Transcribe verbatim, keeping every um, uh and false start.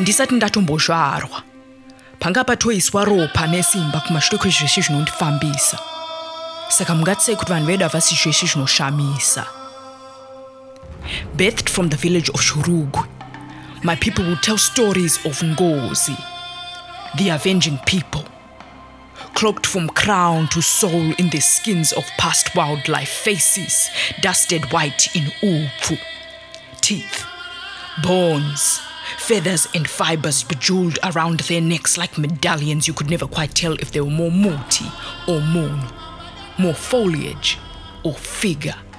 ndisati ndatombozvarwa panga patoiswa ropa nesimba kumashure kwezveshe zvinondifambisa. Saka mungatisei kuti vanhu vedu havasi zveshe zvinoshamisa. Birthed from the village of Shurugwe, my people will tell stories of Ngozi, the avenging people, cloaked from crown to soul in the skins of past wildlife, faces dusted white in upfu, teeth, bones, feathers and fibers bejeweled around their necks like medallions. You could never quite tell if they were more muti or moon, more foliage or figure.